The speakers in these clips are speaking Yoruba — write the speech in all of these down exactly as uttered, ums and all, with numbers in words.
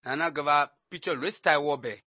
Nana gava picture restai wobe.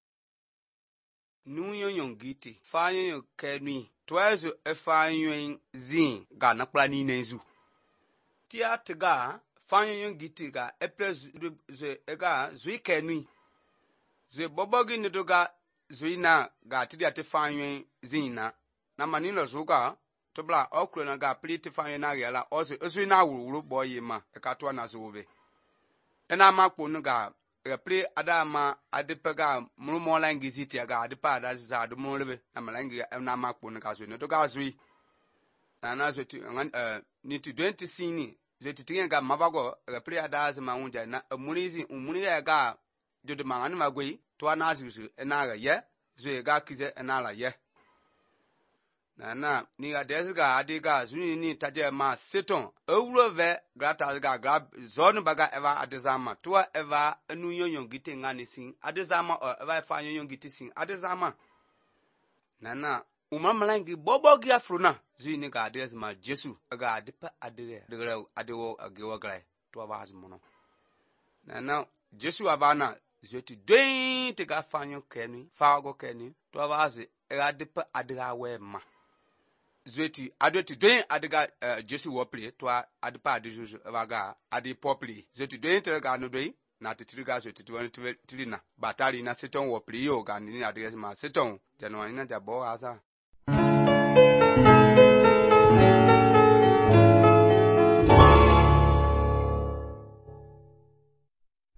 Nu yon giti. Fa yon kenui. Twazo e fa yon zin ga nakpla ni nezu. Tia tiga fa yon giti ga epre ze ega zui kenui. Ze bobogi nidoga zui na ga tidia te fa yon zin na. Na manilo zuga tobla okro na ga pli te fa yon na yala ozo zui na wuru boy ma e ka to na zove. Ena makpo no ga repre adama adipega mumo langi ziti ga adipa ada za do molebe na malangi na makpo no ga zo no to ga zui na na zo ti eh ni ti twenty sini zo ti tinga ga mabago repre ada za ma unja na munizi umuni ya ga jodo mangani magwe to na zuzu na ga ye zo ga kize na la ye na na ni ga desga adiga zuni ni taje ma seton owurove grata ga grab zone baga eva adezama to eva enu yonyon gite ngani sin adezama o eva fa yonyon gite sin adezama na na umamalangi bobogi afrona zuni ga adezama jesu ga adipa adere degre adewo agewo grai to aba azmono na na jesu abana zoti doin te ga fanyo keni fa go keni to aba az e adipa adira we ma Zweti adoti doin adiga uh, Jesu wopli to adipa adijuju waga adi popli zweti doin te ga no doin na titiriga zweti twenty three na batari na seton wopli yo ga ni adiga ma seton janwa ina jabo asa